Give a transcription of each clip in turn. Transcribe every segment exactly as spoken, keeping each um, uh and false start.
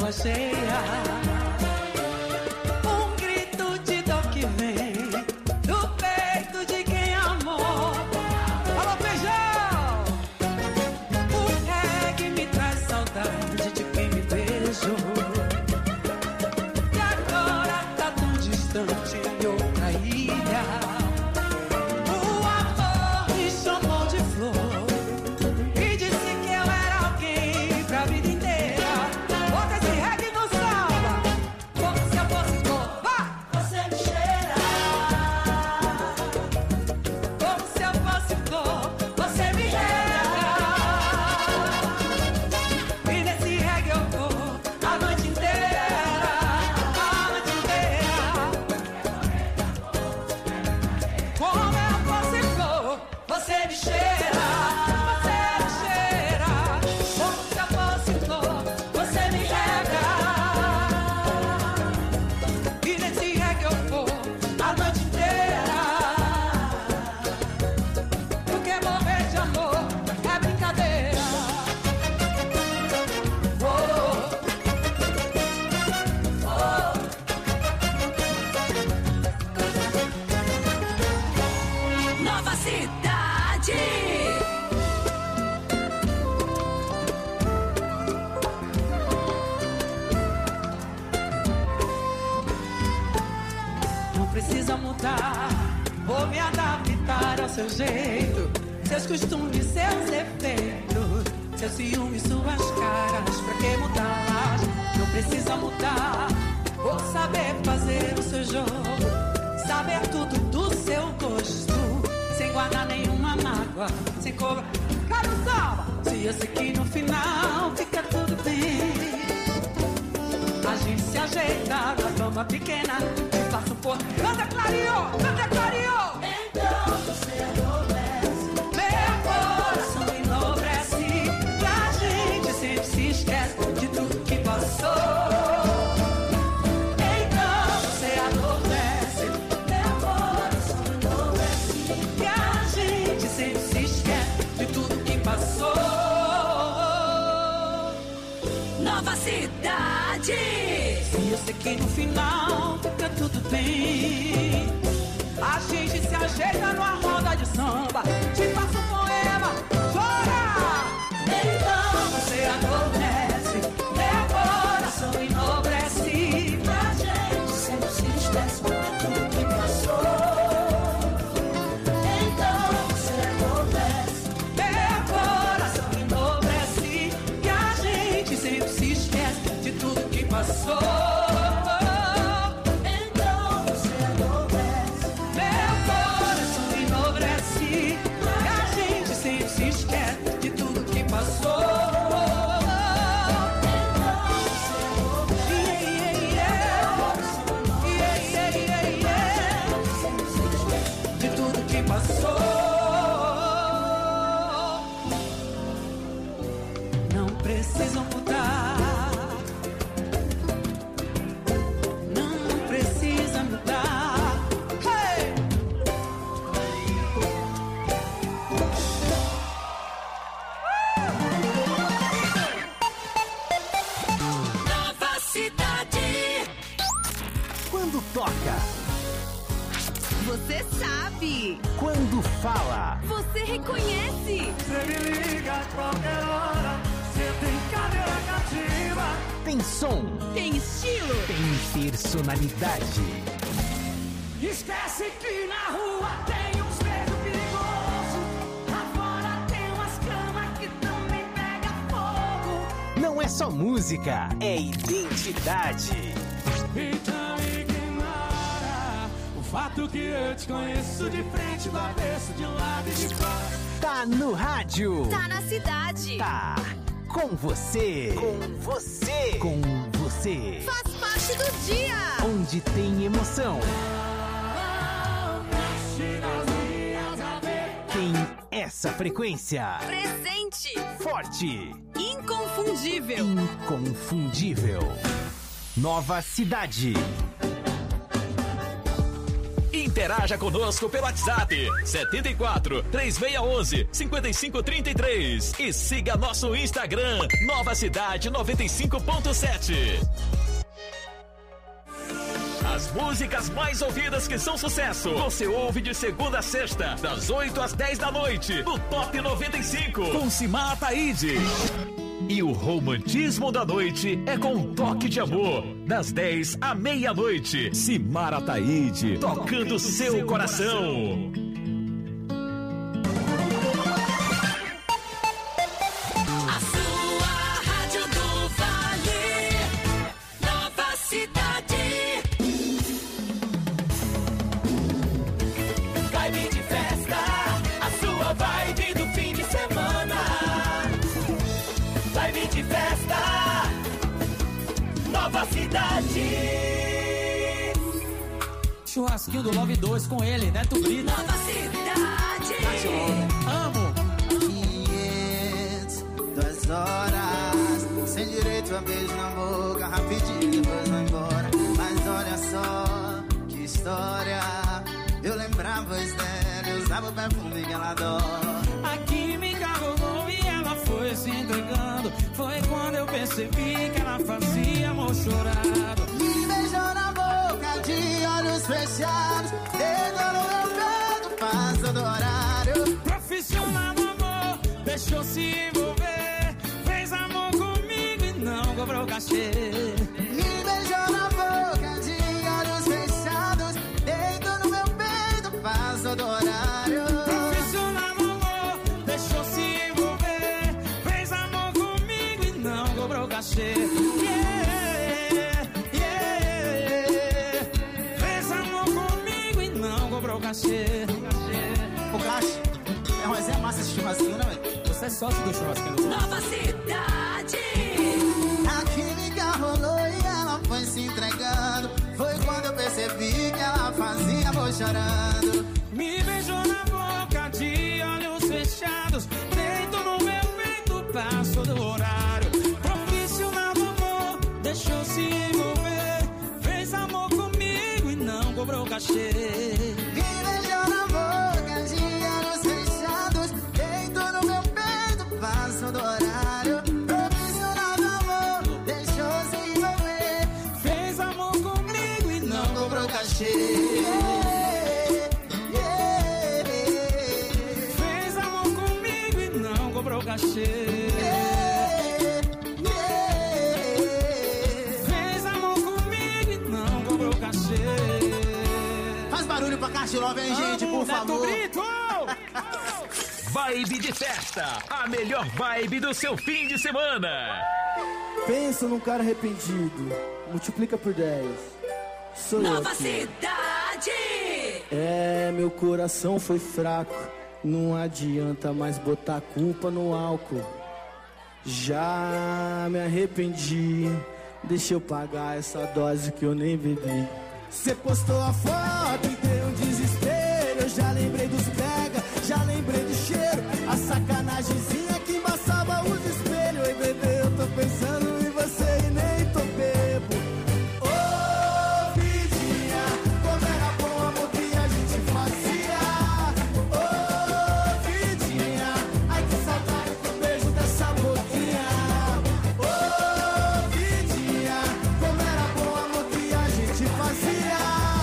lua cheia. Um grito de dor que vem do peito de quem amou. Alô, feijão! O reggae me traz saudade de quem me beijou. E agora tá tão distante em outra ilha. O amor me chamou de flor e disse que eu era alguém pra vida inteira. Bota esse reggae no samba, como se eu fosse flor. Vá! Você me cheira, como se eu fosse flor. Você me rega, e nesse reggae eu vou a noite inteira, a noite inteira. Como eu fosse flor, você me cheira, você me cheira, como se eu fosse flor. Você me rega, e nesse reggae eu vou a noite inteira. Porque morrer de amor é brincadeira. Oh, Nova Cidade. não precisa mudar, vou me adaptar ao seu jeito, seus costumes, seus efeitos, seus ciúmes, suas caras. Pra que mudar? Não precisa mudar, vou saber fazer o seu jogo, saber tudo do seu gosto, sem guardar nenhuma mágoa, sem cobrar. Cara, samba! Se eu sei que no final fica tudo bem, a gente se ajeita na cama pequena e passa um pouco. Canta clareou, canta clareou. Então você adormece, meu coração enobrece, e a gente sempre se esquece de tudo que passou. Então você adormece, meu coração enobrece, e a gente sempre se esquece de tudo que passou. Nova Cidade. E eu sei que no final fica tudo bem, a gente se ajeita numa roda de samba, te passa um poema, chora. Então você adormece, meu coração enobrece, a gente sempre se esquece de tudo que passou. Então você adormece, meu coração enobrece, e a gente sempre se esquece de tudo que passou. Então você adormece, meu coração enobrece, e a gente sempre se esquece de tudo que passou. Então você adormece, yeah, yeah, yeah, yeah, yeah, yeah, de tudo que passou. Não precisam mudar, não precisa mudar. Hey! Nova Cidade. Quando toca, Você sabe, quando fala, você reconhece. Você me liga a qualquer hora, você tem cadeira cativa. tem som, Tem estilo. tem personalidade. Esquece que na rua tem uns beijos perigosos, lá fora tem umas camas que também pega fogo. Não é só música, é identidade. Então ignora o fato que eu te conheço de frente, do avesso, de um lado e de fora. Tá no rádio. Tá na cidade. Tá com você. Com você. Com você. Faz parte do dia. Onde tem emoção. Tem essa frequência. Presente. Forte. Inconfundível. Inconfundível. Nova Cidade. Interaja conosco pelo WhatsApp setenta e quatro, três seis um um, cinco cinco três três e siga nosso Instagram Nova Cidade noventa e cinco ponto sete. As músicas mais ouvidas que são sucesso, você ouve de segunda a sexta, das oito às dez da noite, no Top noventa e cinco, com Simar Ataíde. E o romantismo da noite é com um toque de amor, das dez à meia-noite. Simar Ataíde, tocando seu coração. A sua rádio do Vale, Nova Cidade. Vibe de festa, a sua vibe do fim de semana. Vibe de festa, Nova Cidade. Churrasquinho do Love dois com ele, Neto Brito. Nova Cidade. Amo. quinhentas, duas horas, sem direito a beijo na boca, rapidinho depois vai embora. Mas olha só, que história. Eu lembrava a voz dela, eu usava o perfume que ela adora. A química rolou e ela foi se entregando. Foi quando eu percebi que ela fazia amor chorado. Me beijou na boca de olhos fechados, dedo no meu peito, passa do horário. Profissional do amor, deixou se envolver. Fez amor comigo e não cobrou cachê. Me beijou na boca de olhos fechados, dedo no meu peito, passa do horário. Profissional do amor, deixou se envolver. Fez amor comigo e não cobrou cachê. Yeah, yeah. Fez amor comigo e não cobrou cachê. Ô, Caixa, é uma resenha massa esse churrasquinho, né, velho? Você é sócio do churrasquinho. Nova Cidade. A química rolou e ela foi se entregando. Foi quando eu percebi que ela fazia amor chorando. Me beijou na boca de olhos fechados, deito no meu peito, passou do horário. Profissional do amor, deixou se envolver. Fez amor comigo e não cobrou cachê. Me beijou na boca de olhos fechados, deito no meu peito, passou do horário. Profissional do amor, deixou se envolver. Fez amor comigo e não cobrou cachê. Fez amor comigo e não cobrou cachê. Fez amor comigo e não cobrou cachê. Faz barulho pra Caixa Love, hein, gente, por favor. Vibe de festa, a melhor vibe do seu fim de semana. Pensa num cara arrependido, multiplica por dez. Sou eu Nova aqui. Cidade. É, meu coração foi fraco, não adianta mais botar culpa no álcool. Já me arrependi, deixa eu pagar essa dose que eu nem bebi. Cê postou a foto e deu um desespero, eu já lembrei dos pega, já lembrei do cheiro, a sacanagemzinha que embaçava os espelhos. Ei, bebê, eu tô pensando em você e nem tô bebo. Ô, vidinha, como era bom o amor que a gente fazia. Ô, vidinha, ai que saudade do beijo dessa boquinha. Ô, vidinha, como era bom o amor que a gente fazia.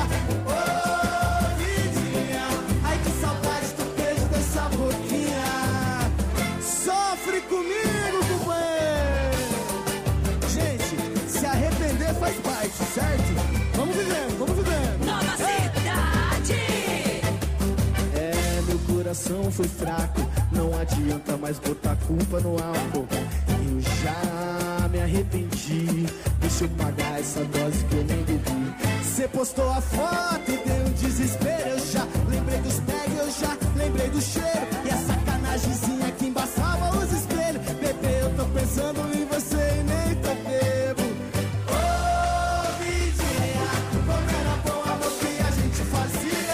Ô, vidinha, ai que saudade do beijo dessa boquinha. Sofre comigo, companheiro. Gente, se arrepender faz parte, certo? Vamos vivendo, vamos vivendo. Nova Cidade. É, meu coração foi fraco, não adianta mais botar culpa no álcool. Eu já me arrependi, deixa eu pagar essa dose que eu nem bebi. Cê postou a foto e deu um desespero, eu já lembrei dos pegs, eu já lembrei do cheiro. E a sacanagemzinha que embaçava os espelhos. Bebê, eu tô pensando em você e nem tô bebo. Ô, vidinha, como era bom o amor que a gente fazia.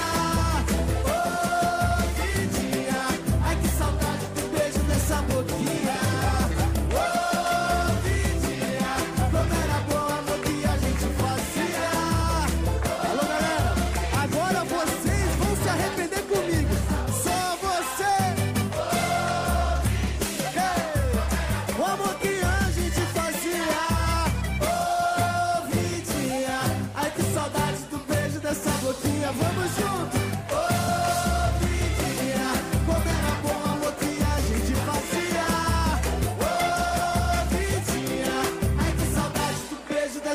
Ô, vidinha, ai que saudade do beijo dessa boquinha. Ô, vidinha, como era bom o amor que a gente fazia. Alô, galera, agora você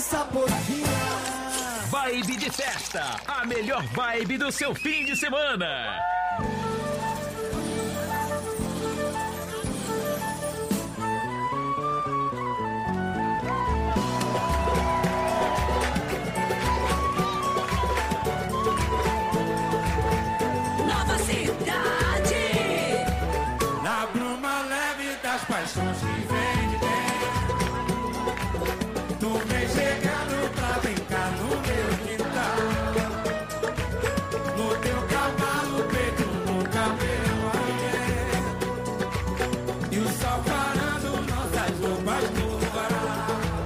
essa boquinha. Vibe de festa, a melhor vibe do seu fim de semana. Nova cidade. Na bruma leve das paixões que vem de dentro, tu vem chegando pra brincar no meu quintal. No teu cavalo preto, no cabelo aberto, e o sol parando nossas roupas no varal.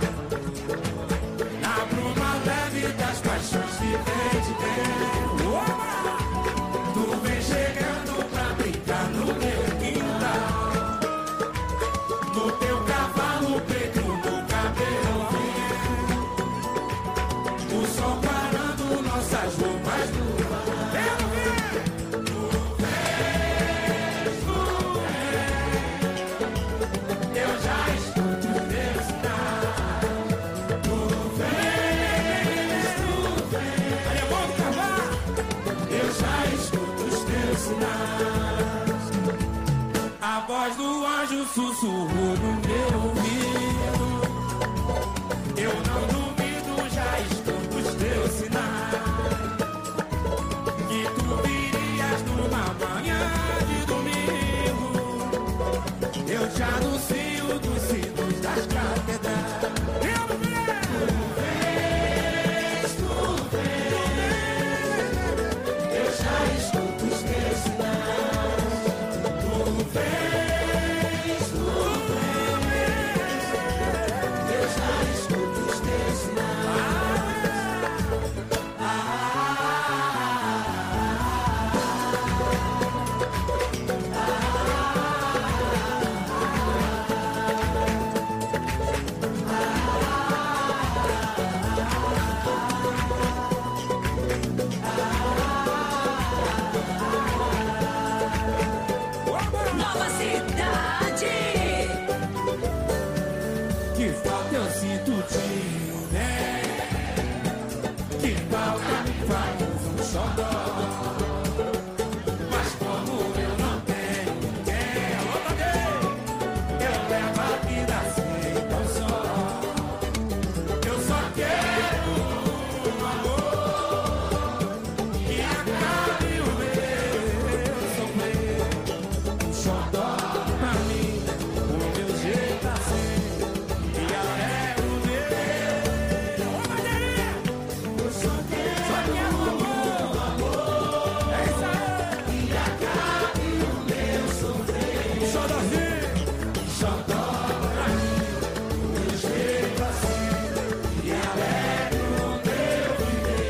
Na bruma leve das paixões que vem de dentro, tu vem chegando pra brincar no meu quintal. No teu cavalo preto, no cabelo verde, o sol parando nossas roupas no varal. Quero ver! Tu vês, tu vês, eu já escuto os teus sinais. Tu vês, tu vês, olha, vamos cavar. Eu já escuto os teus sinais. A voz do anjo sussurrou no meu ouvido. Eu não duvido, já escuto os teus sinais. Que tu virias numa manhã de domingo. Eu te anuncio dos sinos das catedrais. Eu vês, tu vês, eu já escuto os teus sinais. Tu vês, tu vês, eu já escuto os teus sinais. Ah, ah, Nova cidade. que falta eu sinto de né? Que falta me faz um xodó. Mas como eu não tenho ninguém, alô, Tadeu, eu levo a vida sem tão só. Eu só quero um amor que acabe o meu sofrer. Um xodó pra mim, o meu jeito assim. E alegre o meu. Ô, Madeira! Eu só quero, só quero um amor. É isso aí. E acabe o meu sofrer. Um xodózinho, um xodó pra mim, o meu jeito assim. E alegre o meu viver.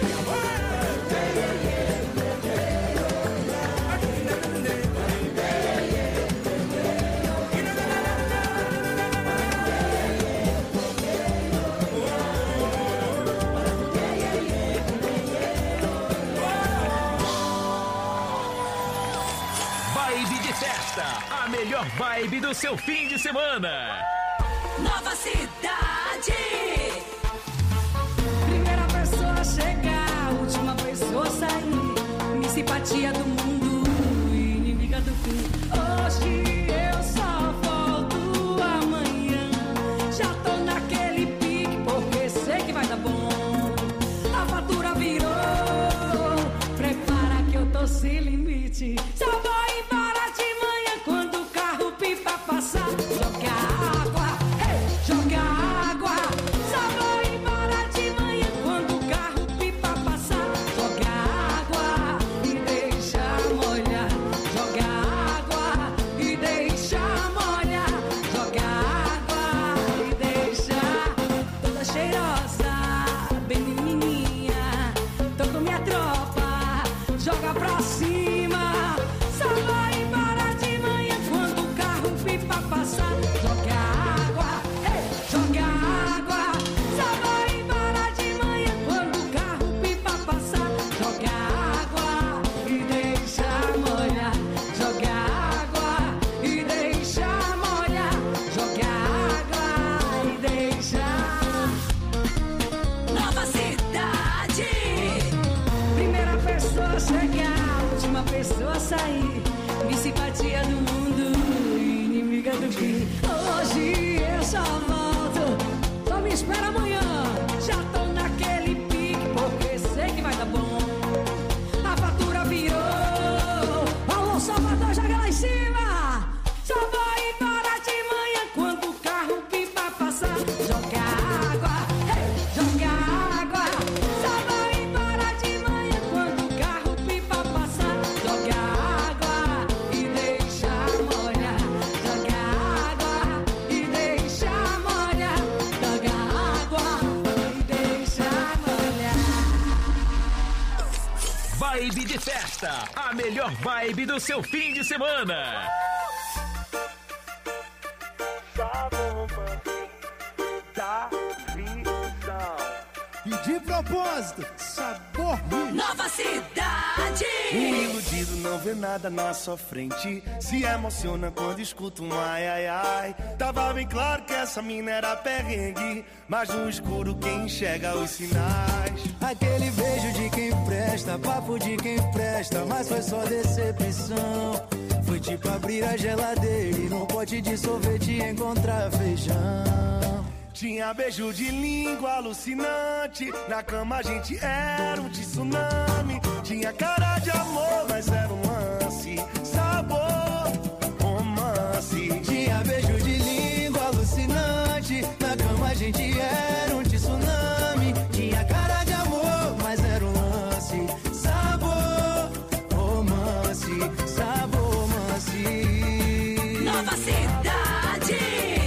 Vibe de festa, a melhor vibe do seu fim de semana. Nova cidade. Primeira pessoa a chegar, última pessoa a sair. Minha simpatia do mundo, inimiga do fim. Hoje eu só volto amanhã. Já tô naquele pique, porque sei que vai dar bom. A fatura virou, prepara que eu tô sem limite. Só vou embora de manhã quando o carro pipa passar. Joga água, hey, joga água. Só vou embora de manhã quando o carro pipa passar. Joga água e deixa molhar. Joga água e deixa molhar. Joga água e deixa toda cheirosa, bem menininha. Tô com minha tropa, joga pra cima. Só vou embora de manhã quando o carro pipa passar. Joga água, hey, joga água. Só vou embora de manhã quando o carro pipa passar. Joga água e deixa molhar. Joga água e deixa molhar. Joga água e deixa. Vibe de festa, a melhor vibe do seu fim de semana. E de propósito, sabor Nova Cidade. O iludido não vê nada na sua frente, se emociona quando escuta um ai ai ai. Tava bem claro que essa mina era perrengue, mas no escuro quem enxerga os sinais. Aquele beijo de quem presta, papo de quem presta, mas foi só decepção. Foi tipo abrir a geladeira e num pote de sorvete encontrar feijão. Tinha beijo de língua alucinante, na cama a gente era um tsunami. Tinha cara de amor, mas era um lance, sabor, romance. Tinha beijo de língua alucinante, na cama a gente era um tsunami. Tinha cara de amor, mas era um lance, sabor, romance, sabor, romance. Nova Cidade.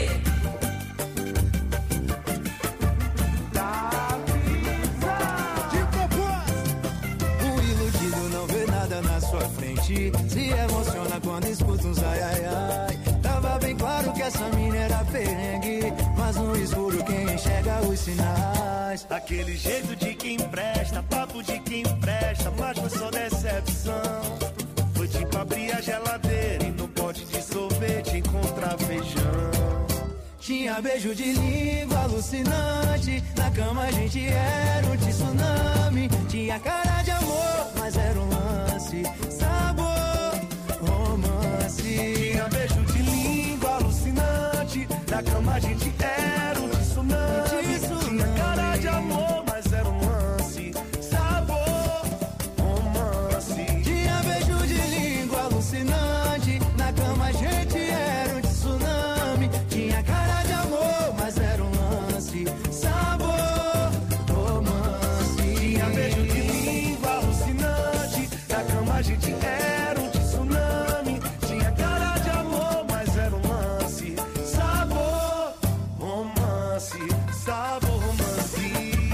Se emociona quando escuta uns ai ai ai. Tava bem claro que essa mina era perrengue, mas no escuro quem enxerga os sinais. Aquele jeito de quem presta, papo de quem presta, mas foi só decepção. Foi tipo abrir a geladeira e no pote de sorvete encontrar feijão. Tinha beijo de língua alucinante, na cama a gente era um tsunami. Tinha cara de amor, mas era um lance, sabor, romance. Tinha beijo de língua alucinante, na cama a gente era um tsunami. Tinha cara de amor, mas era um lance, sabor, romance. Tinha beijo de língua alucinante, na cama a gente era um tsunami. Tinha cara de amor, mas era um lance, sabor, romance. Tinha beijo de língua alucinante, na cama a gente era um tsunami. Tinha cara de amor, mas era um lance, sabor, romance, sabor, romance.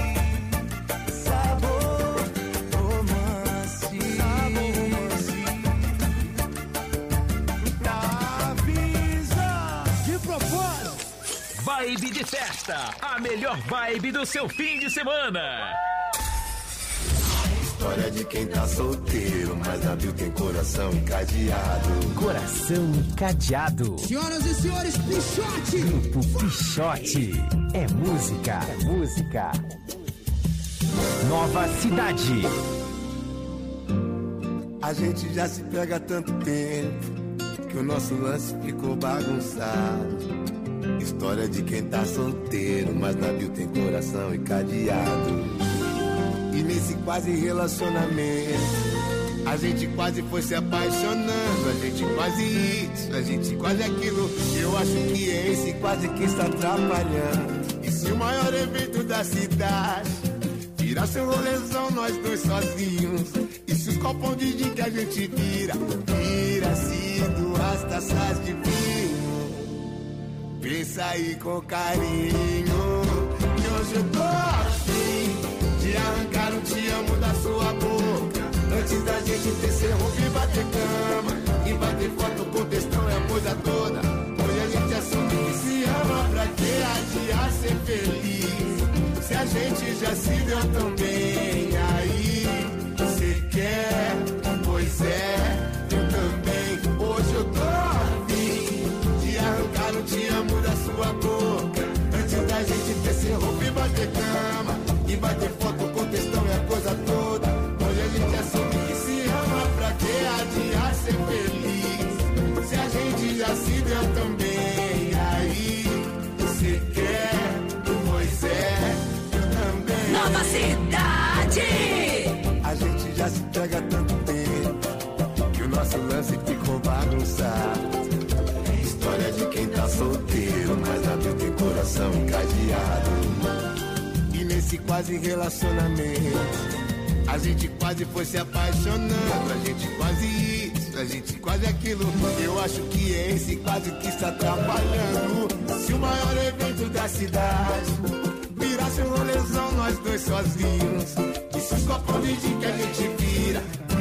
Sabor, romance, Sabor, romance. Avisa. de propósito. Vibe de festa, a melhor vibe do seu fim de semana. História de quem tá solteiro, mas abriu tem coração encadeado. Coração cadeado. Senhoras e senhores, Pichote. Grupo Pichote. É música. É música. Nova Cidade. A gente já se pega há tanto tempo que o nosso lance ficou bagunçado. História de quem tá solteiro, mas navio tem coração encadeado. E nesse quase relacionamento, a gente quase foi se apaixonando. A gente quase isso, a gente quase aquilo. Eu acho que é esse quase que está atrapalhando. E se o maior evento da cidade virasse um rolezão, nós dois sozinhos? E se os copão de gin que a gente vira, vira-se duas taças de vinho? Pensa aí com carinho, que hoje eu tô afim de arrancar um te amo da sua boca. Antes da gente ter cerro e bater cama, e bater foto com textão é a coisa toda. Hoje a gente assume que se ama, pra que adiar ser feliz? Se a gente já se deu tão bem, aí cê quer? Pois é, eu também. Hoje eu tô afim de arrancar um te amo da sua boca. Antes da gente ter cerro e bater cama, e bater foto com textão é a coisa toda. Hoje a gente assume que se ama, pra que adiar ser feliz? Se a gente já se deu tão bem, aí você quer? Pois é, eu também. Nova Cidade. A gente já se pega há tanto tempo que o nosso lance ficou bagunçado. História de quem tá solteiro, mas abriu tem coração encadeado. E nesse quase relacionamento, a gente quase foi se apaixonando. A gente quase isso, a gente quase aquilo. Eu acho que é esse quase que está atrapalhando. Se o maior evento da cidade virasse um rolezão, nós dois sozinhos. E se os copos de gin que a gente vira,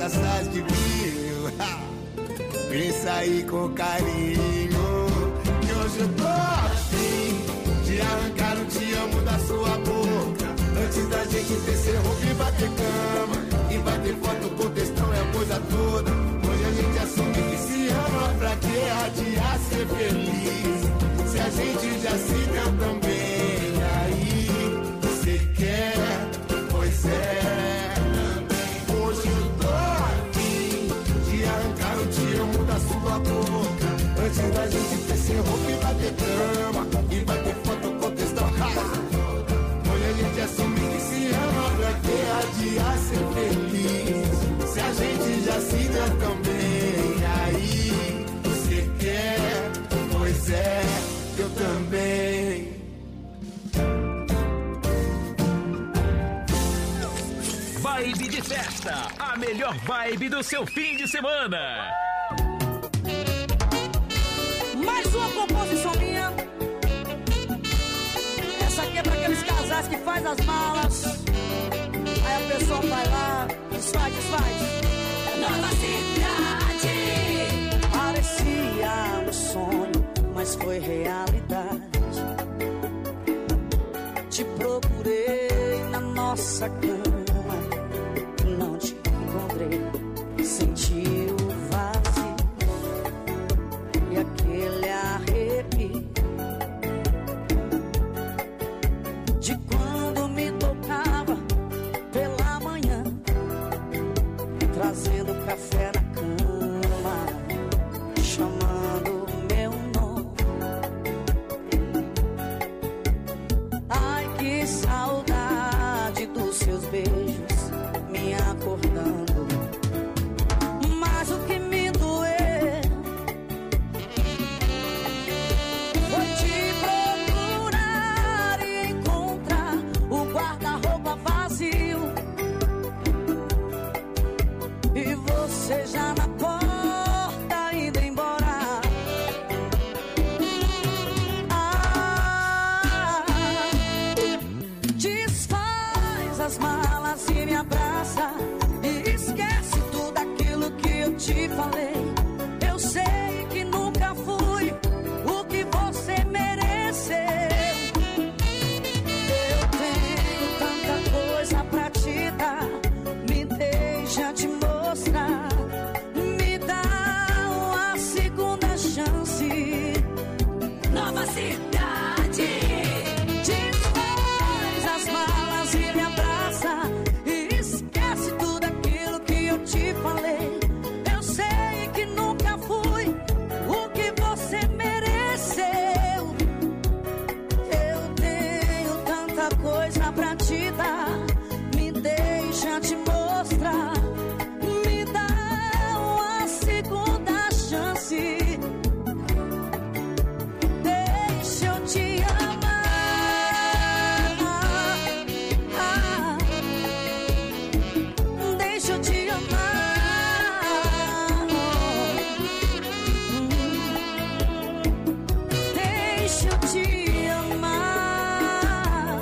taças de vinho. Pensa aí com carinho, que hoje eu tô afim de arrancar um te amo da sua boca. Antes da gente descer roupa e bater cama, e bater foto com textão é a coisa toda. Hoje a gente assume que se ama, pra que adiar ser feliz? Se a gente já se deu tão bem, aí você quer, pois é. Hoje eu tô aqui de arrancar o te amo da sua boca. Antes da gente descer roupa e bater cama, e bater foto com textão. Hoje a gente assume que se ama, pra que adiar ser feliz? Se a gente já se deu tão bem, aí você quer, pois é, eu também. Vibe de festa, a melhor vibe do seu fim de semana. Mais uma composição minha. Essa aqui é pra aqueles casais que faz as malas, aí a pessoa vai lá, desfaz, desfaz. Nova cidade. Parecia um sonho, mas foi realidade. Te procurei na nossa cama, não te encontrei. Senti o vazio e aquele arrepio de quando me tocava pela manhã, trazendo café na cama, chamando meu nome. Ai, que saudade dos seus beijos me acordando. Mas o que me doeu foi te procurar e encontrar o guarda-roupa vazio e você já na porta indo embora. Ah, desfaz as malas e me abraça e esquece tudo aquilo que eu te falei. Eu sei que nunca fui o que você mereceu. Eu tenho tanta coisa pra te dar, me deixa te mostrar. Me dá uma segunda chance. Nova cidade. Desfaz as malas e me abraça e esquece tudo aquilo que eu te falei. Eu sei que nunca fui o que você mereceu. Eu tenho tanta coisa pra te dar, me deixa te mostrar. Me dá uma segunda chance. Deixa eu te amar. Ah, deixa eu te amar. Deixa eu te amar.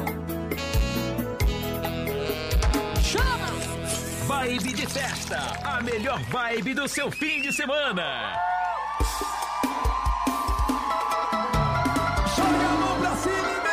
Chama! Vibe de festa, a melhor vibe do seu fim de semana. Joga a mão pra cima e vem.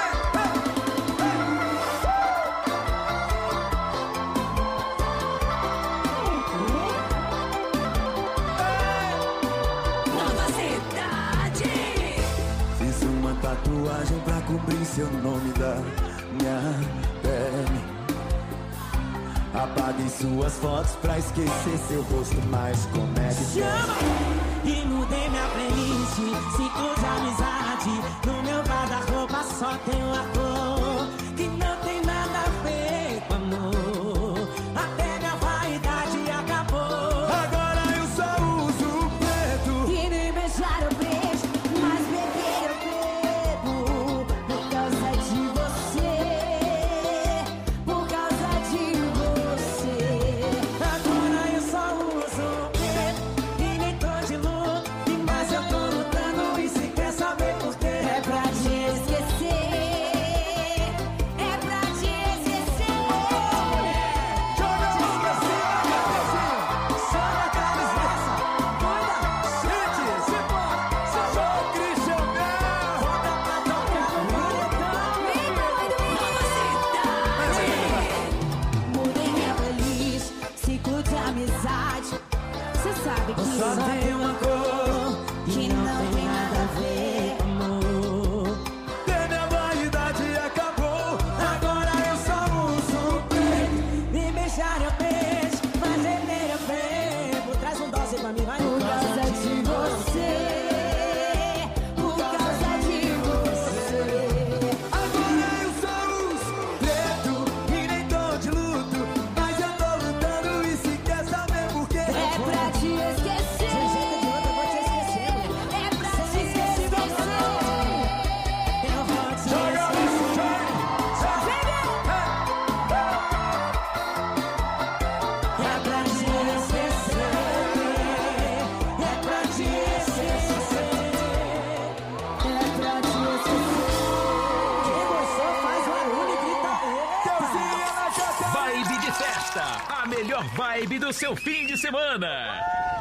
Nova cidade. Fiz uma tatuagem pra cobrir seu nome da minha pele. Apaguei suas fotos pra esquecer seu rosto, mas como é que Chama! E mudei minha playlist, cinco de amizade. No meu guarda-roupa só tem uma cor que não tem nada a ver com amor. Até minha vaidade acabou. Agora eu só uso o preto. E nem beijar eu beijo, mas beber eu bebo. Por causa de você, por causa de você. Agora eu só uso o preto e nem tô de luto, mas eu tô lutando e se quer saber por quê é pra te esquecer. melhor vibe do seu fim de semana.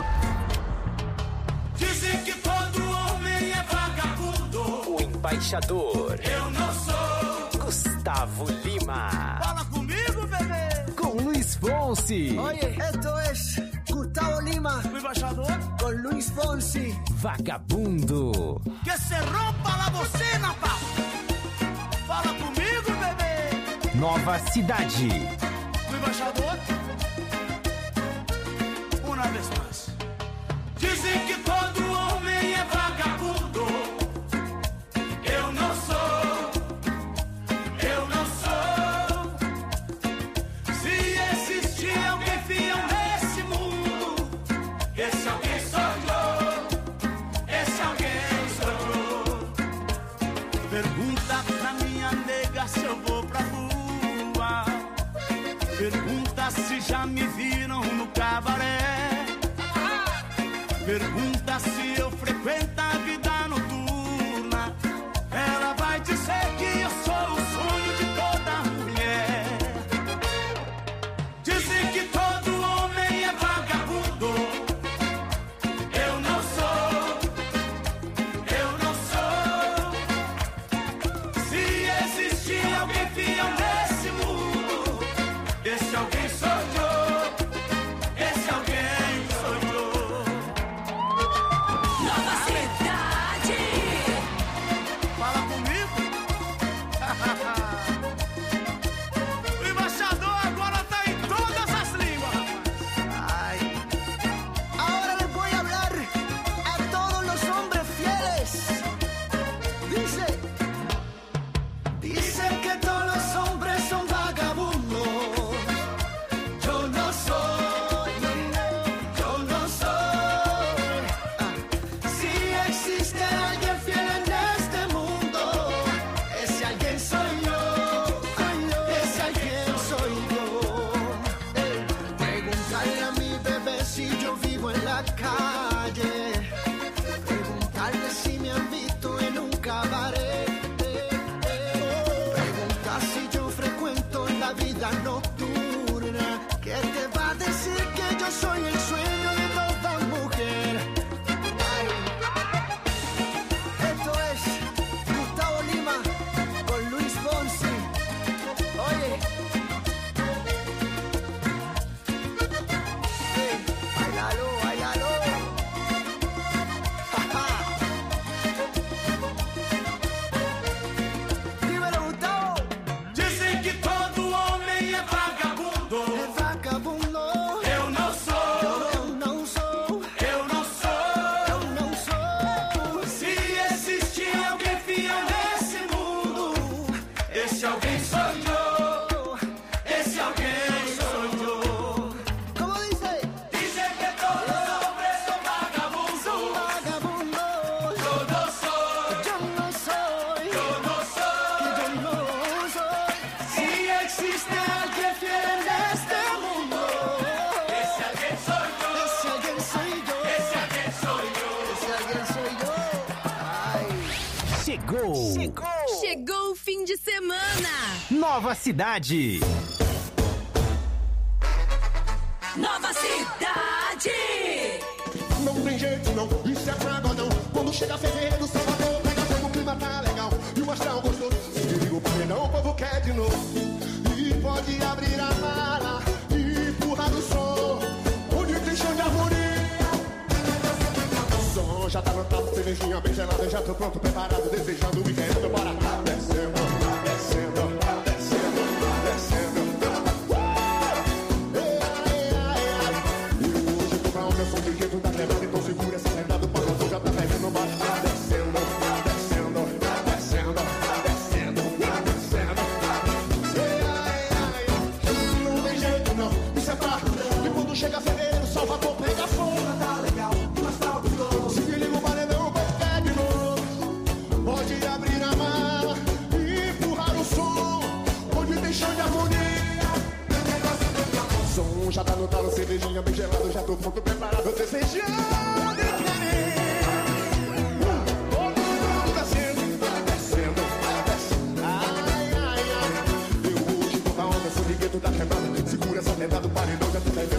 Dizem que todo homem é vagabundo. O embaixador. Eu não sou. Gustavo Lima. Fala comigo, bebê. Com Luis Fonsi. Oye, esto es Gustavo Lima, O embaixador. con Luis Fonsi. Vagabundo. Que se rompa la bocina, pa. Fala comigo, bebê. Nova Cidade. O embaixador. Uma vez mais. Dizem que todo homem é vagabundo. Eu não sou. Eu não sou. Se existir alguém fiel nesse mundo, esse alguém sou eu. Esse alguém sou eu. Pergunta pra minha nega se eu vou pra rua. Pergunta se já me viram no cabaré. Pergunta se eu frequento a vida noturna. Ela vai dizer que eu sou o sonho de toda mulher. Dizem que todo homem é vagabundo. Eu não sou. Eu não sou. Se existir alguém fiel nesse mundo, esse alguém sou eu. Esse alguém sou eu. Nova cidade. Fala comigo. O embaixador agora tá em todas as línguas. Ay. Ahora les voy a hablar a todos los hombres fieles. Dice, dicen que todos los hombres son vagabundos. Yo no soy, yo no soy. Ah. Si existe alguien fiel en este mundo, ese alguien soy yo. Ese alguien soy yo. Eh, Preguntarle a mi bebé si yo vivo en la calle. Preguntarle si me han visto en un cabaret. Eh, eh. Preguntar si yo frecuento la vida nocturna. ¿Qué te va a decir que yo soy el sueño de toda mujer? Ay. Esto es Gustavo Lima con Luis Fonsi. Oye. Hey, bailalo, bailalo. Ja, ja. Dímelo, Gustavo. Dizem que todo homem é vagabundo. Es vagabundo. Eu não sou. Eu não sou. Eu não sou. Eu não sou. Se existir alguém fiel nesse mundo, esse alguém sou eu. Esse alguém sou eu. ¿Cómo dice? Dizem que todos os homens são vagabundos. Vagabundos. Eu não sou. Yo no soy. Eu não sou. Yo no soy. Se existe alguém fiel neste mundo, esse alguém sou eu. Ese alguien soy yo. Esse alguém sou eu. Ese alguien soy yo. Ay. Chegou. Chegou. Chegou o fim de semana. Nova Cidade. Nova cidade. Não tem jeito não, isso é pagodão. Quando chega fevereiro, Salvador pega fogo, o clima tá legal e o astral gostoso. Se liga o paredão, o povo quer de novo. E pode abrir a mala e empurrar o som, onde tem chão de harmonia. O som já tá no tapo, cervejinha bem gelada, já tô pronto, preparado, desejando e querendo, bora. Descendo, descendo, descendo, descendo. Eu sou de jeito da quebrada, então segura essa merda do pano, já tá pegando, bora. Descendo, descendo, descendo, descendo, descendo. Não tem jeito não, isso é pra. E quando chega fevereiro, Salvador pega fogo. Tá legal, mas tá gostoso. Se liga o paredão, vai ficar de novo. Pode abrir a mala e empurrar o som, onde tem chão de harmonia. Som já tá no talo, cervejinha bem gelada, já tô pronto, preparado, desejando e querendo. Todo mundo descendo, descendo, descendo. Ai, ai, ai. Eu hoje tô da onda, sou de gueto da quebrada. Segura essa merda do paredão, já tô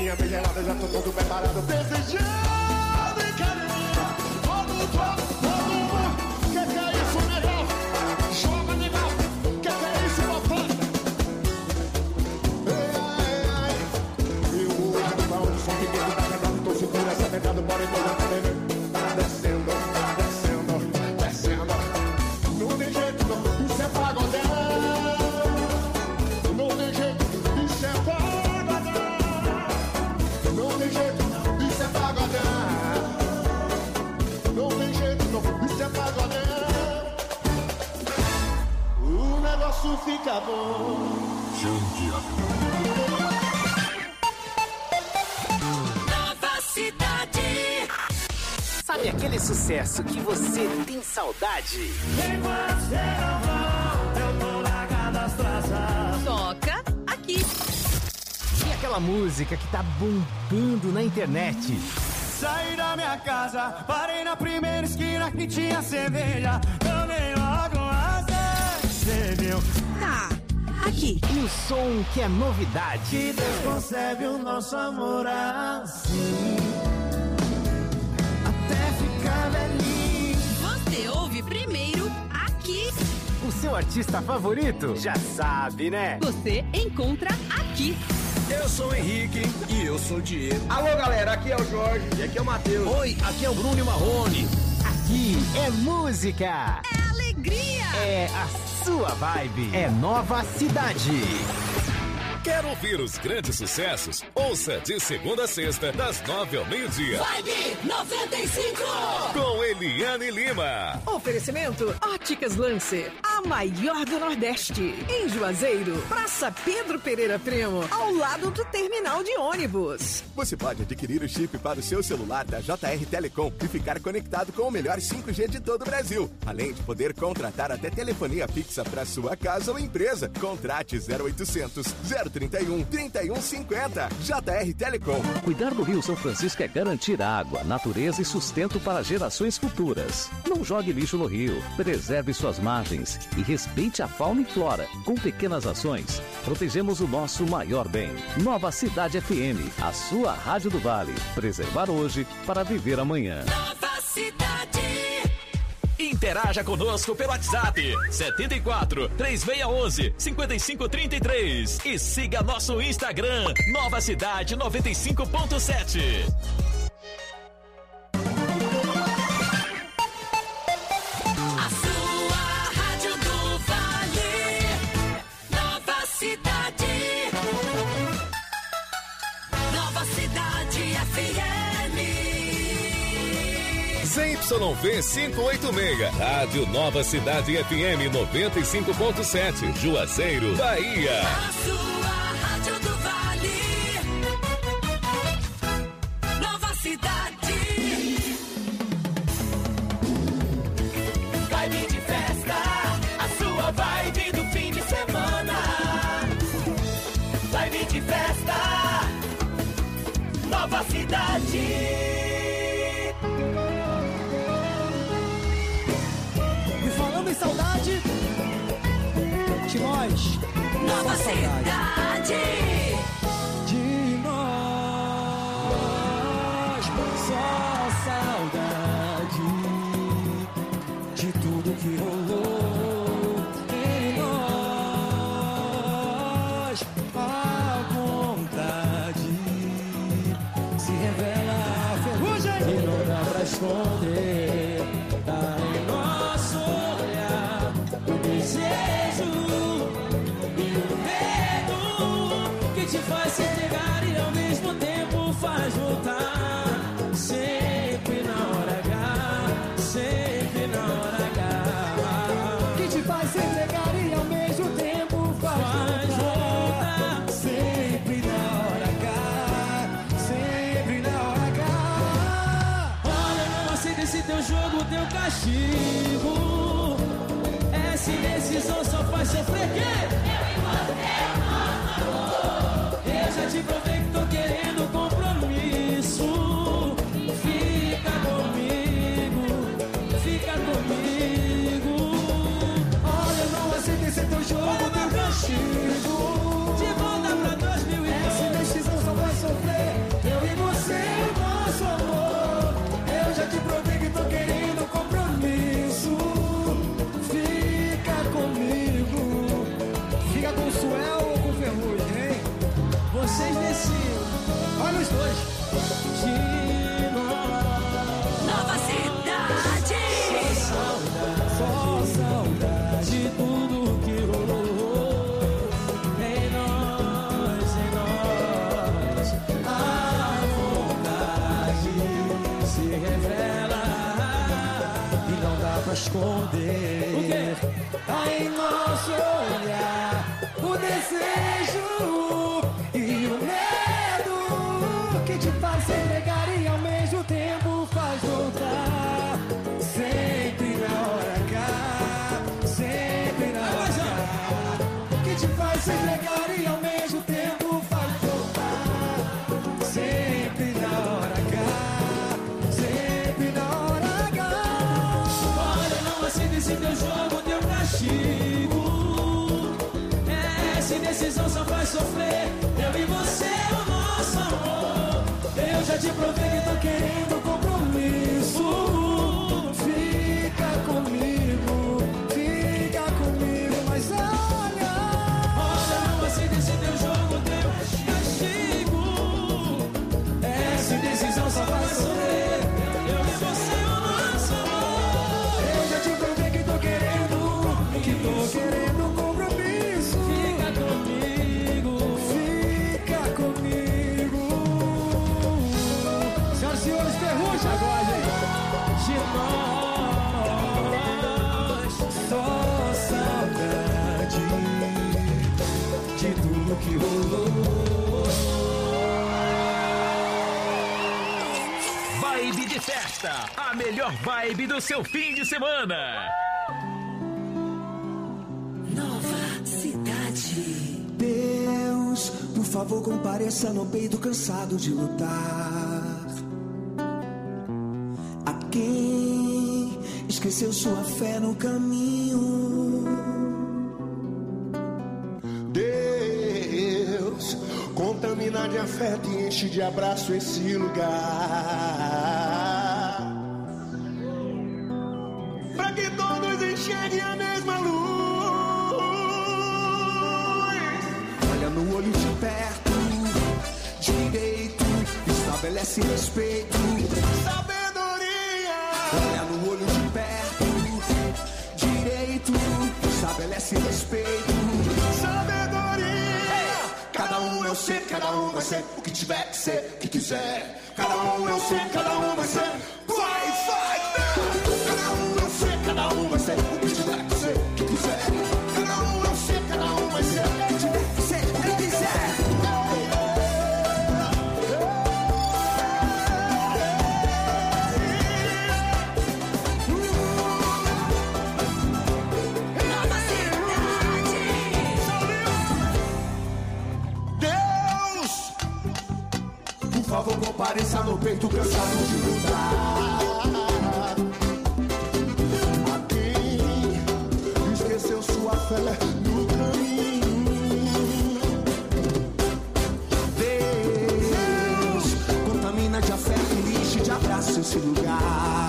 aguinha bem gelada, já tô todo preparado, desejando e carinho. Todo, todo, todo mundo. Que que é isso, negão? Joga, negão. Que que é isso, papai? Ai, ai, e o animal do som que dentro da cagada, tô seguro essa pegada, bora e bora, tá vendo? Tá descendo, tá descendo, descendo. Não tem jeito, não, isso é pagodão. Não tem jeito, isso é pagodão. Não tem jeito, isso é pagodão. Não tem jeito, não, isso é pagodão. O negócio fica bom. Nova Cidade. Sabe aquele sucesso que você tem saudade? Enquanto você não volta, eu tô largado as traças. Toca aqui. E aquela música que tá bombando na internet? Saí da minha casa, parei na primeira esquina que tinha cerveja. Tomei logo uma cerveja. Tá, aqui. E o som que é novidade? Que Deus concebe o nosso amor assim, até ficar velhinho. Você ouve primeiro aqui. O seu artista favorito? Já sabe, né? Você encontra aqui. Eu sou o Henrique e eu sou o Diego. Alô, galera, aqui é o Jorge e aqui é o Matheus. Oi, aqui é o Bruno e o Marrone. Aqui é música. É alegria. É a sua vibe. É Nova Cidade. Quer ouvir os grandes sucessos? Ouça de segunda a sexta, das nove ao meio-dia. Vibe noventa e cinco. Com Eliane Lima. Oferecimento Óticas Lancer, a maior do Nordeste. Em Juazeiro, Praça Pedro Pereira Primo, ao lado do terminal de ônibus. Você pode adquirir o chip para o seu celular da J R Telecom e ficar conectado com o melhor cinco G de todo o Brasil. Além de poder contratar até telefonia fixa para sua casa ou empresa. Contrate zero oitocentos, zero trinta e um, trinta e um cinquenta. J R Telecom. Cuidar do Rio São Francisco é garantir água, natureza e sustento para gerações futuras. Não jogue lixo no rio, preserve suas margens e respeite a fauna e flora. Com pequenas ações, protegemos o nosso maior bem. Nova Cidade F M, a sua rádio do Vale. Preservar hoje para viver amanhã. Nova Cidade. Interaja conosco pelo WhatsApp setenta e quatro, três seis um um, cinco cinco três três e siga nosso Instagram Nova Cidade noventa e cinco ponto sete. A sua rádio do Vale. Nova Cidade. Nova Cidade F M. Z Y V quinhentos e oitenta e seis, Rádio Nova Cidade F M noventa e cinco ponto sete, Juazeiro, Bahia. A sua rádio do Vale. Nova Cidade. Vibe de festa, a sua vibe do fim de semana. Vibe de festa, Nova Cidade. E falando em saudade, Timóis, Nova Cidade. De nós, só saudade de tudo que rolou em nós. A vontade se revela a ferrugem e não dá pra esconder. Tá em nosso olhar o desejo e o medo que te faz se entregar e ao mesmo tempo faz voltar. Sempre na hora H, sempre na hora H. Que te faz se entregar e ao mesmo tempo faz, faz voltar. Sempre na hora H, sempre na hora H. Olha, não aceita esse teu jogo, teu castigo. de nós. Nova Cidade. Só saudade, só saudade de tudo que rolou em nós, em nós. A vontade se revela e não dá pra esconder. O quê? Tá em nosso olhar o desejo e o medo que te faz entregar e ao mesmo tempo faz voltar. Sempre na hora H, sempre na hora H, que te faz entregar e ao mesmo tempo faz voltar. Sempre na hora H, sempre na hora H. Olha, não aceita esse teu jogo, teu castigo. Essa indecisão só faz sofrer. Eu e você, o nosso amor. Eu já te provei que tô querendo compromisso. Fica comigo, fica comigo, mas olha. Olha, não aceita esse teu jogo, teu castigo. Essa indecisão só faz sofrer. Eu e você, o nosso amor. Eu já te provei que tô querendo, que tô querendo compromisso. Fica comigo, fica comigo. Senhoras e senhores, Ferrugem agora, gente. De nós, só saudade de tudo que rolou. Vibe de festa, a melhor vibe do seu fim de semana. Nova Cidade. Deus, por favor, compareça no peito cansado de lutar. A quem esqueceu sua fé no caminho. Deus, contamina de afeto e enche de abraço esse lugar. Pra que todos enxerguem a mesma luz. Olha no olho de perto, direito, estabelece respeito. Sabedoria. Olha no olho de perto, direito, estabelece respeito. Sabedoria. Cada um eu sei, cada um vai ser o que tiver que ser, o que quiser. Cada um eu sei, cada um vai ser. Vai, vai, cada um eu sei, cada um vai ser o que tiver que ser, o que quiser. Cada um eu sei, cada um vai ser o que tiver que ser, o que quiser. Nova Cidade. Deus, por favor, compareça no peito cansado de lutar. A quem esqueceu sua fé no caminho. Deus, contamina de afeto e enche de abraço esse lugar.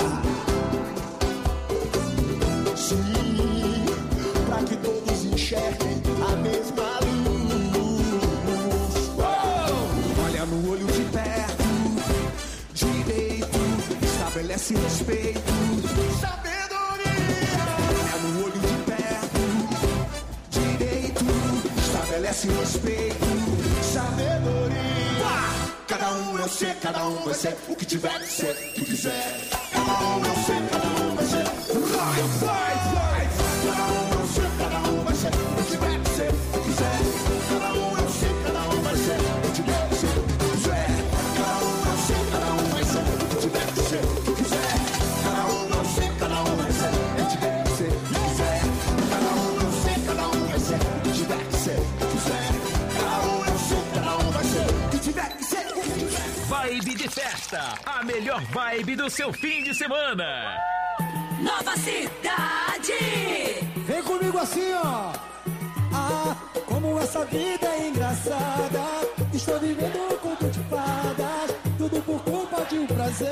Sim, pra que todos enxerguem a mesma luz. Olha no olho de perto, direito, estabelece respeito. Sabedoria. Olha no olho de perto, direito, estabelece respeito. Sabedoria. Cada um eu sei, cada um vai ser o que tiver que ser, o que quiser. Cada um eu sei, cada um vai ser. Vai, vai, vai. Cada um eu sei, cada um vai ser o que tiver que ser, o que quiser. Cada um eu sei, cada um vai ser o que tiver que ser, o que quiser. Cada um eu sei, cada um vai ser o que tiver que ser, o que quiser. Cada um eu sei, cada um vai ser o que tiver que ser, o que quiser. Cada um eu sei, cada um vai ser o que tiver que ser, o que quiser. Cada um eu sei, cada um vai ser o que tiver que ser, o que quiser. Vibe de festa, a melhor vibe do seu fim de semana. Nova Cidade. Vem comigo assim, ó. Ah, como essa vida é engraçada. Estou vivendo um conto de fadas. Tudo por culpa de um prazer.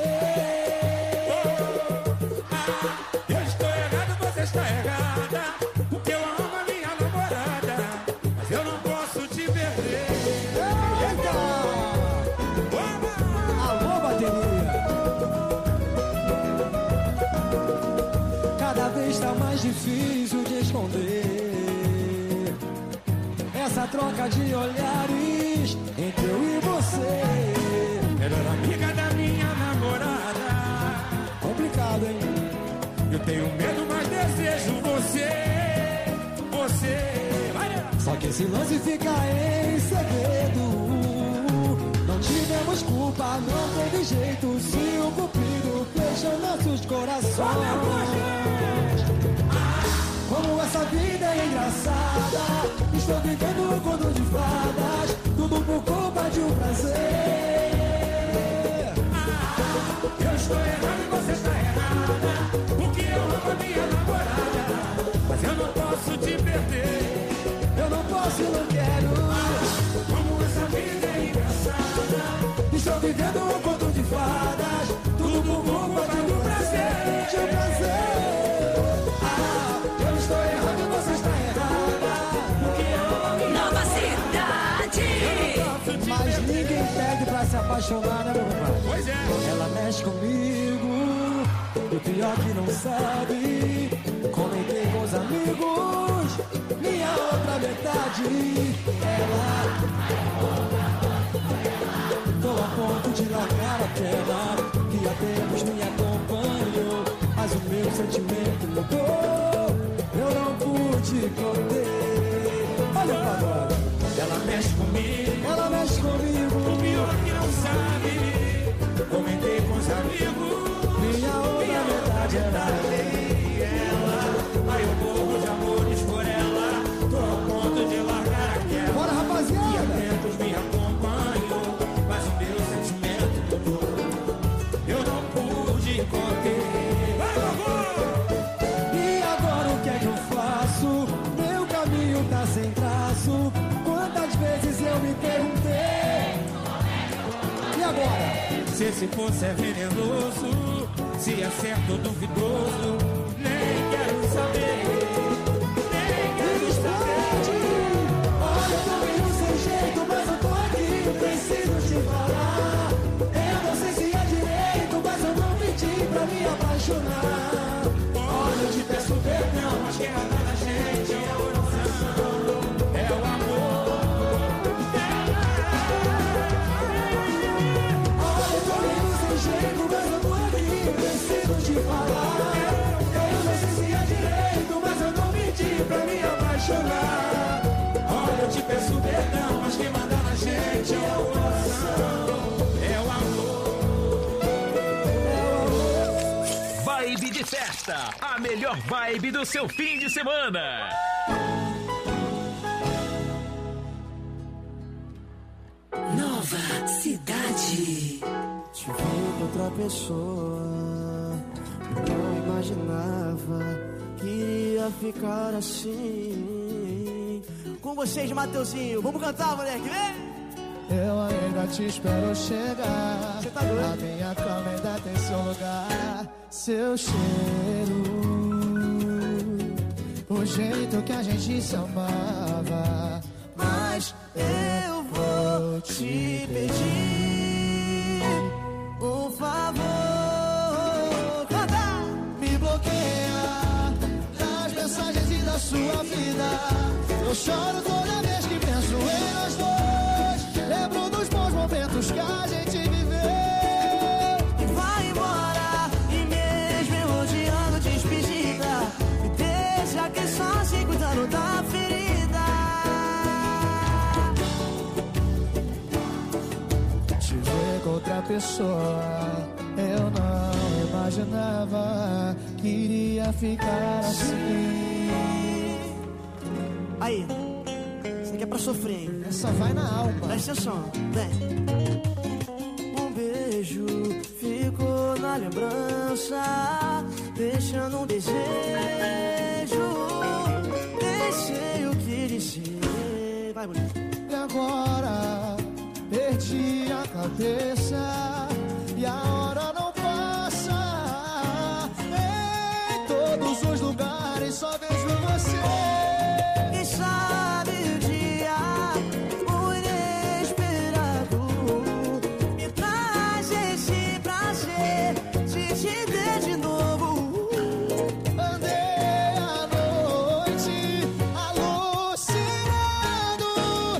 Eu estou errado, você está errada. Porque eu amo a minha namorada. Mas eu não posso te perder. Eita! Vamos! troca de olhares entre eu e você. Melhor amiga da minha namorada. Complicado, hein? Eu tenho medo, mas desejo você. Você. Vai. Só que esse lance fica em segredo. Não tivemos culpa, não teve jeito. Se o cupido fechou nossos corações. Como essa vida é engraçada. Estou vivendo um conto de fadas. Tudo por culpa de um prazer. Eu estou errado e você está errada. Porque eu amo a minha namorada. Mas eu não posso te perder. Eu não posso, não quero. Como essa vida é engraçada. Estou vivendo um conto de fadas. Tudo por culpa de um prazer. De um prazer. Ah, eu estou errado e você está errada. Porque eu amo a minha Nova Cidade. Mas ninguém pede pra se apaixonar, né, meu pai? Pois é. Ela mexe comigo. O pior que não sabe. Comentei com os amigos. Minha outra metade. Ela. Tô a ponto de largar aquela que há tempos me acompanhou. Mas o meu sentimento mudou. Eu não pude conter. Olha o pagode. Ela mexe comigo. Ela mexe comigo. O pior que não sabe. Comentei com os amigos. Minha outra metade era ela. Aí eu morro de amores por ela. Tô a ponto de largar aquela. Bora, rapaziada. E há tempos me acompanham. Mas o meu sentimento mudou. Eu não pude conter. Vai, vovô! E agora o que é que eu faço? Meu caminho tá sem traço. Quantas vezes eu me perguntei. E agora? Se esse poço é venenoso, se é certo ou duvidoso, nem quero saber. Nem quero saber. Olha, eu tô meio sem jeito, mas eu tô aqui, preciso te falar. Eu não sei se é direito, mas eu não pedi pra me apaixonar. Olha, eu te peço perdão, mas quem manda na gente é a oração, é o amor. Olha, eu tô meio sem jeito, mas eu tô aqui, preciso te falar. Eu não sei se é direito, mas eu não pedi pra me apaixonar. Olha, eu te peço perdão, mas quem manda na gente é a oração, é o amor. Vibe de festa, a melhor vibe do seu fim de semana. Nova Cidade. Te vi com outra pessoa. Eu não imaginava que ia ficar assim. Com vocês, Mateuzinho. Vamos cantar, moleque, vem! Eu ainda te espero chegar. Você tá doido? A minha cama ainda tem seu lugar. Seu cheiro. O jeito que a gente se amava. Mas eu vou te pedir um favor. Canta! Me bloqueia das mensagens e da sua vida. Eu choro toda vez que penso em nós dois. Lembro dos bons momentos que a gente viveu. E vai embora, e mesmo eu odiando despedida. Me deixa que só se cuidando da ferida. Te ver com outra pessoa, eu não imaginava que iria ficar assim. Aí, isso aqui é pra sofrer, hein? Essa vai na alma. Presta atenção, vem. Um beijo ficou na lembrança, deixando um desejo. Nem sei o que dizer. Vai, mulher. E agora perdi a cabeça e a hora não passa. Em todos os lugares só vejo você. Quem sabe o dia, o inesperado, me traz esse prazer de te ver de novo. Andei a noite alucinado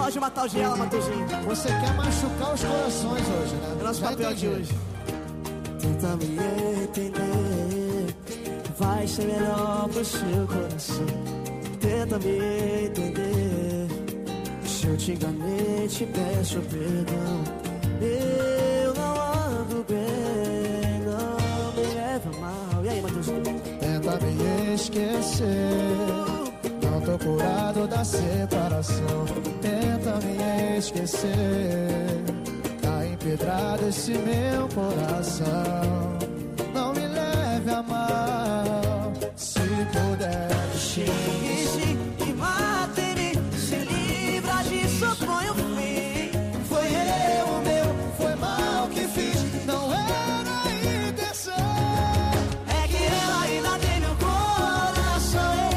pode matar o Giela, Matuzinho. Você quer machucar os corações hoje, né? É nosso Já papel entendi. de hoje. Tenta me entender, vai ser melhor pro seu coração. Tenta me entender, se eu te enganei, te peço perdão. Eu não ando bem, não me leva mal. E aí, Matuzinho? Tenta me esquecer, não tô curado da separação. Tenta me esquecer, tá empedrado esse meu coração. Não me leve a mal, se puder. Xingue e mate-me, se livra disso, põe o fim. Foi eu, o meu, foi mal que fiz, não era a intenção. É que ela ainda tem meu coração.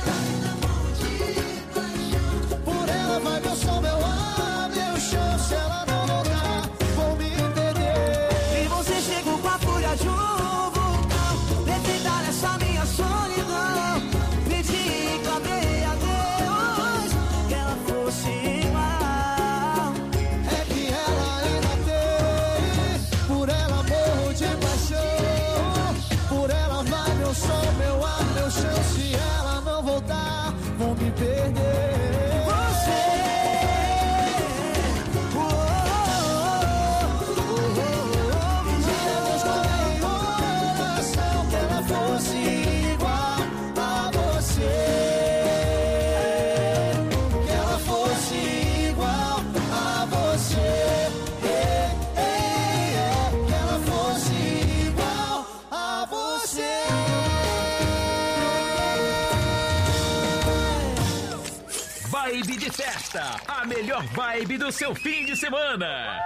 Por ela vai meu som, meu ar, meu chão. Se ela não voltar, vou me entender. E você chegou com a fúria de um vulcão, defeitar essa minha solidão. Pedi e clamei a Deus que ela fosse igual. É que ela ainda tem, por ela morro de paixão. Por ela vai meu som, meu ar, meu chão. Se ela não voltar, vou me perder. Vibe de festa, a melhor vibe do seu fim de semana.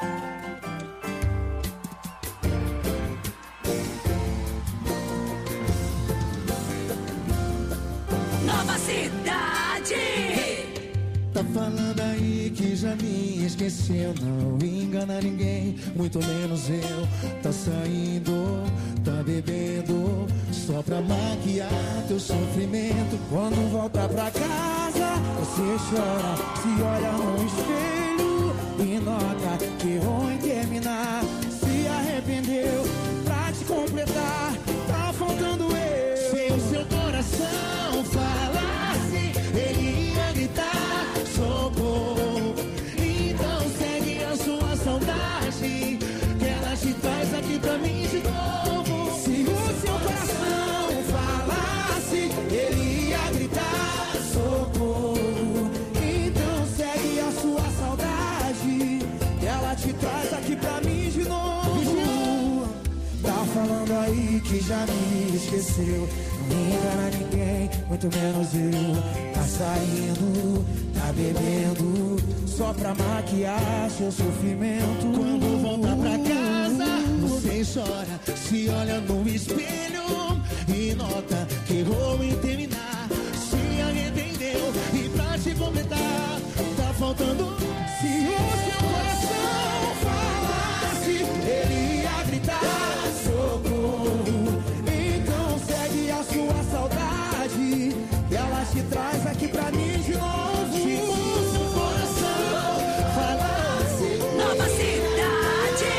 Nova Cidade. Tá falando aí que já me esqueceu. Não engana ninguém, muito menos eu. Tá saindo, tá bebendo, só pra maquiar teu sofrimento. Quando volta pra casa, você chora, se olha no espelho e nota que ruim terminar. Se arrependeu pra te completar, tá faltando eu. Se o seu coração falasse, ele ia gritar socorro. Então segue a sua saudade, que ela te traz aqui pra mim de novo. Se o seu coração falasse, ele ia gritar socorro. Então segue a sua saudade, que ela te traz aqui pra mim de novo. Tá falando aí que já me esqueceu. Não engana ninguém, muito menos eu. Tá saindo, tá bebendo, só pra maquiar seu sofrimento. Quando volta pra casa, você chora, se olha no espelho e nota que errou em terminar. Se arrependeu e pra te completar, tá faltando. Se o seu coração falasse, ele ia gritar socorro. Então segue a sua saudade, que ela te traz aqui pra mim de novo. Se o seu coração falasse, Nova Cidade.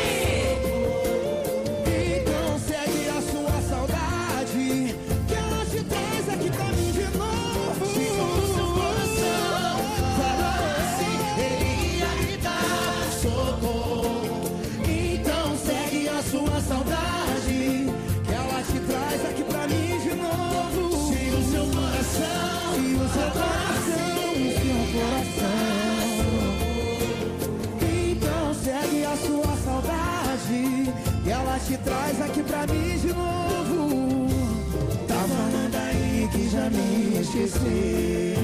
então segue a sua saudade, que ela te traz aqui pra mim de novo. Se o seu coração falasse, ele ia gritar socorro. Então segue a sua saudade, que ela te traz aqui pra mim de novo. Se o seu coração, se o seu coração, o seu coração, então segue a sua saudade, que ela te traz aqui pra mim de novo. Tá falando aí que já me esqueceu.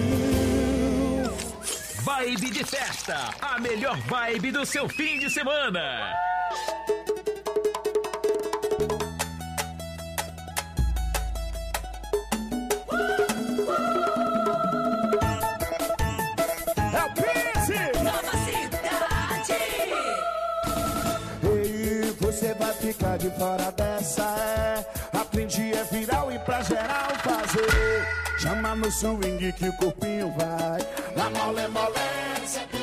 Vibe de festa, a melhor vibe do seu fim de semana. É o Prince! Nova Cidade. Ei, você vai ficar de fora dessa, é. Aprendi é viral e pra geral fazer. Chama no swing que o corpinho vai. Na mole, mole,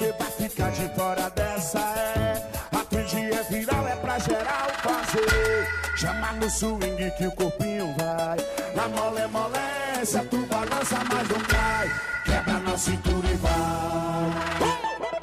você vai ficar de fora dessa, é. Aprendi é viral, é pra geral fazer. Chama no swing que o corpinho vai. Na mole, molência, tu balança, mas não cai. Quebra na cintura e vai.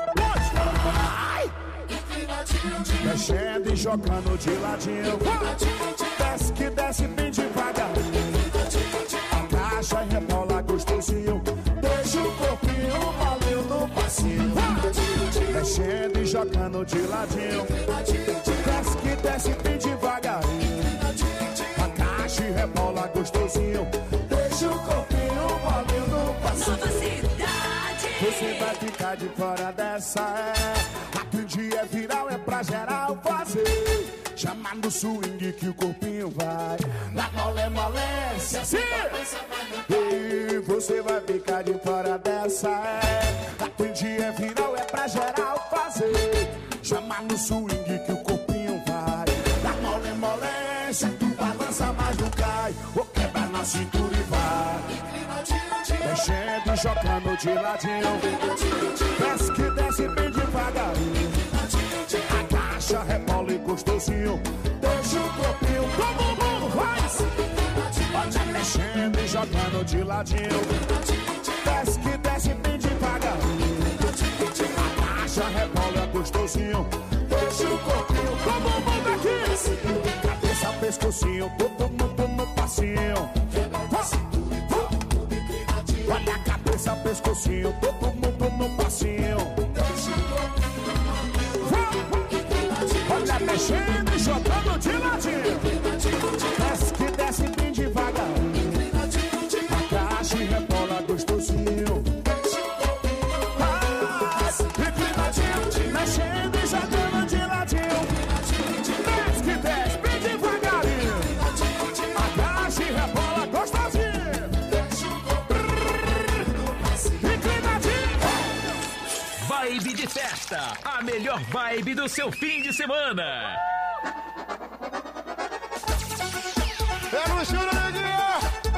Mexendo e jogando de ladinho. Desce que desce bem devagar. Agacha e rebola gostosinho. Deixa o corpinho valeu no passinho. Mexendo e jogando de ladinho. Desce que desce bem devagarinho. Agacha e rebola gostosinho. Deixa o corpinho valeu no passinho. Nova cidade. Você vai ficar de fora dessa, é. Aprendi é viral, é pra geral fazer. Chama no swing que o corpinho vai. Na mole, molência, sim. E você vai ficar de fora dessa, é. Aprendi é viral, é pra geral fazer. Chama no swing que o corpinho vai. Na mole, molência, tu balança, mas não cai. Ou quebra na cintura e vai. Mexendo e jogando de ladinho. Desce que desce bem devagarinho. Agacha, rebola e gostosinho. Deixa o corpinho, todo mundo faz. Olha mexendo e jogando de ladinho. Desce que desce bem devagarinho. Agacha, rebola e gostosinho. Deixa o corpinho, todo mundo aqui. Cabeça, pescocinho, todo mundo no passinho. Olha a cabeça, pescocinho, todo mundo no passinho. Olha mexendo e jogando de ladinho. Desce que desce bem devagarinho. Agacha e rebola gostosinho. Inclinadinho, mexendo e jogando de ladinho. Desce que desce bem devagarinho. Agacha e rebola gostosinho. Vibe de festa, a melhor vibe do seu fim de semana. É no chão, neguinho!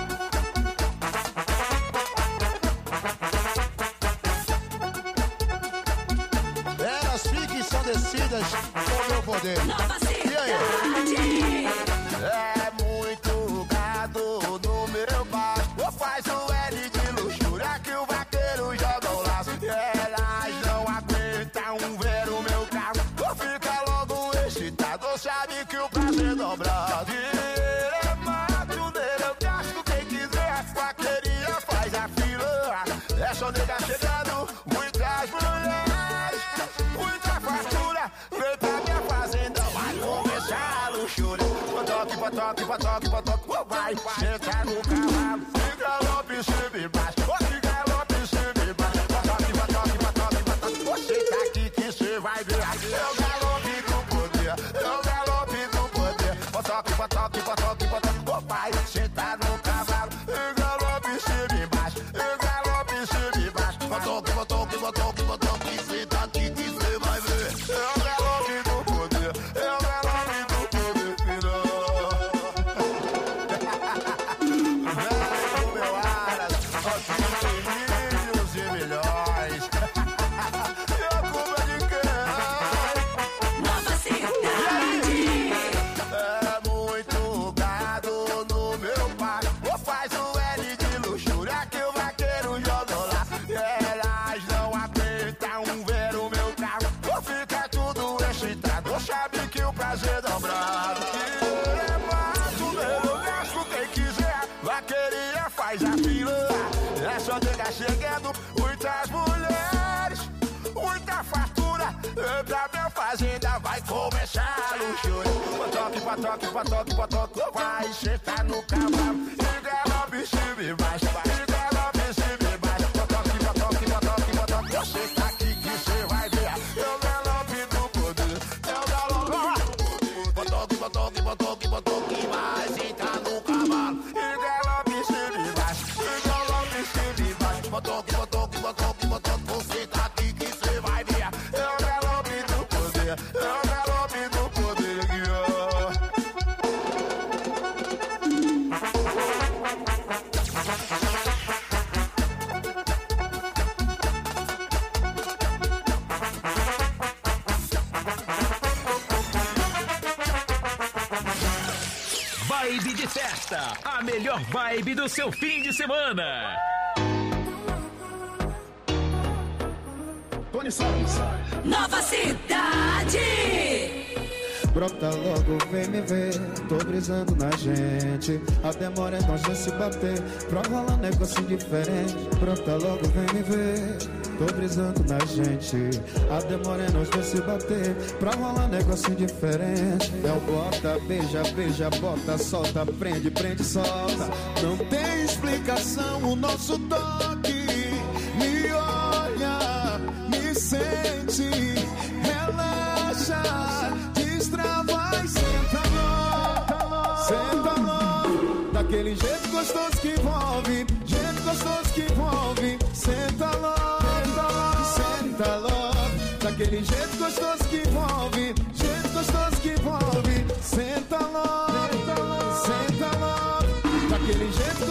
Elas ficam ensandecidas com o meu poder. Nova E aí? cidade. É muito gado no meu bar. Ou faz o L de luxúria que o vaqueiro joga o laço. Elas não aguentam ver o meu carro. Ou fica logo excitado, sabe que o prazer dobrado. Dinheiro é mato, nele eu gasto quem quiser. Vaqueria faz a fila. É só nega chegando, muitas mulheres, muita fartura. Vem pra minha fazenda, vai começar a luxúria. Potoque, potoque, potoque, potoque, vai sentar no cavalo. Se galope, se me baixa, se galope, se me baixa. Potoque, potoque, potoque, potoque, você tá aqui que cê vai ver. É o galope do poder, é o galope do poder. Potoque, potoque, potoque, potoque, vai sentar no cavalo. Se galope, se me baixa, se galope, se me baixa. Potoque, potoque, potoque, potoque, você tá aqui que cê vai ver. É o galope do poder, é o galope do poder, filho. É, meu aras, milhões e milhões. E a culpa de quem? Nova cidade. É muito gado no meu pai. Ou faz o L de luxúria que o vaqueiro joga lá. Elas não aguentam ver o meu carro. Ou fica tudo excitado, sabe que o prazer dobrado. Que é mato, meu gasto quem quiser. Vaqueria faz a fila. É só nega chegando, muitas mulheres, muita fartura. Pra minha fazenda vai começar a luxúria. Potoque, potoque, potoque, potoque, vai sentar no cavalo. E galope, se me baixa, e galope, se me baixa. Potoque, potoque, potoque, potoque, você tá aqui que cê vai ver. É o galope do poder, é o galope do poder. Potoque, potoque, potoque, potoque, vai sentar no cavalo. E galope, se me baixa, e galope, se me baixa. Potoque, potoque, potoque, potoque, você tá aqui que cê vai ver. É o galope do poder, é o galope do poder, guiou. Sexta, a melhor vibe do seu fim de semana. Tony Santos. Nova Cidade. Brota logo, vem me ver, tô brisando na gente. A demora é nós já se bater, pra rolar negócio diferente. Brota logo, vem me ver, tô brisando na gente. A demora é nós já se bater, pra rolar negócio diferente. É o bota, beija, beija, bota, solta, prende, prende, solta. Não tem explicação o nosso toque. Me olha, me sente, relaxa. Destrava e senta logo, senta logo. Daquele jeito gostoso que envolve, jeito gostoso que envolve. Senta logo, senta logo. Daquele jeito gostoso que envolve, jeito gostoso que envolve. Senta